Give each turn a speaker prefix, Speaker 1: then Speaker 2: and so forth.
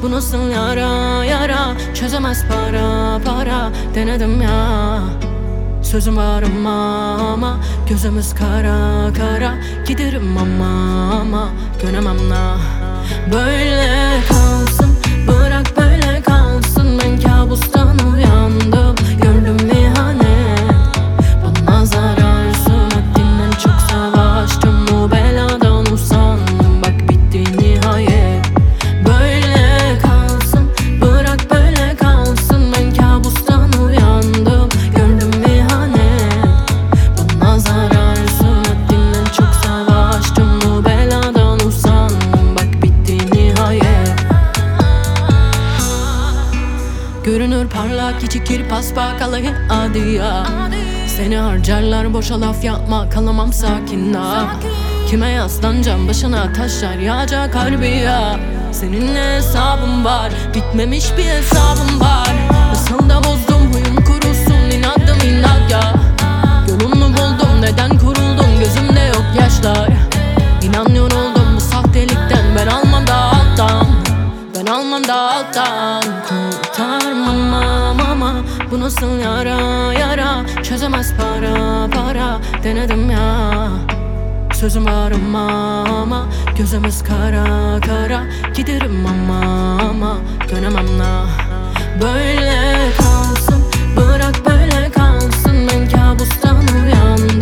Speaker 1: bu nasıl yara yara, çözemez para para. Denedim ya, sözüm var ama gözümüz kara kara. Giderim ama dönemem la. Böyle kalsın, bırak böyle kalsın. Ben kabustan uyandım, gördüm ihanet. Bana zararsın, haddinden çok savaştım. Bu beladan usandım, bak bitti nihayet. Böyle kalsın, bırak böyle kalsın. Ben kabustan uyandım, gördüm ihanet. Bana zararsın, haddinden çok savaştım. Bu beladan usandım, bak bitti nihayet. Görünür parlak, içi kir paspak, alayı adi ya. Seni harcarlar, boşa laf yapma, kalamam sakin ha. Kime yaslanacağım, başına taşlar yağacak harbi ya. Seninle hesabım var, bitmemiş bir hesabım var. Nasıl da bozdum, huyum kurusun, inadım inat ya. Yolunu buldum, neden kuruldun, gözümde yok yaşlar. İnan yoruldum bu sahtelikten, ben almam da alttan. Ben almam da alttan. Kurtarmam ama bu nasıl yara yara, çözemez para para. Denedim ya, sözüm var ama gözümüz kara kara. Giderim ama dönemem la. Böyle kalsın, bırak böyle kalsın. Ben kabustan uyandım,